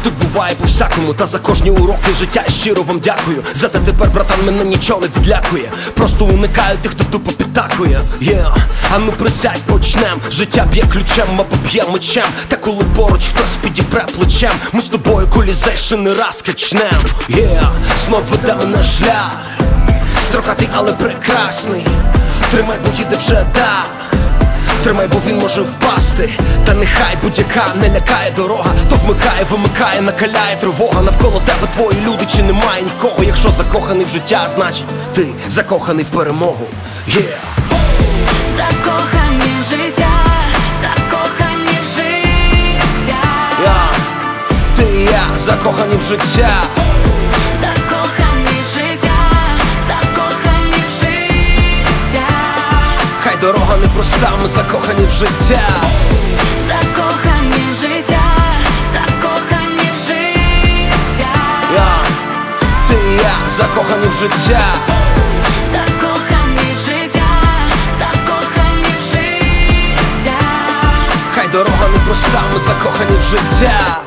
Тут буває по-всякому, та за кожні уроки життя я щиро вам дякую. Зате тепер, братан, мене нічого не відлякує. Просто уникаю тих, хто тупо підтакує. А ну присядь, почнем. Життя б'є ключем або б'є мечем. Та коли поруч хтось підіпре плечем, ми з тобою колізей ще не раз качнем. Знов веде мене шлях, строкатий, але прекрасний. Тримай, бо їде вже дах. Тримай, бо він може впасти. Та нехай будь-яка не лякає дорога, то вмикає, вимикає, накаляє тривога. Навколо тебе твої люди, чи немає нікого. Якщо закоханий в життя, значить ти закоханий в перемогу. Закохані в життя, закохані в життя. Ти і я закохані в життя. Закохані в життя, закохані в життя. Хай дорога непроста, ми закохані в життя. Закохані в життя, закохані в життя. Ти і я закохані в життя. Закохані в життя, закохані в життя. Хай дорога непроста, ми закохані в життя.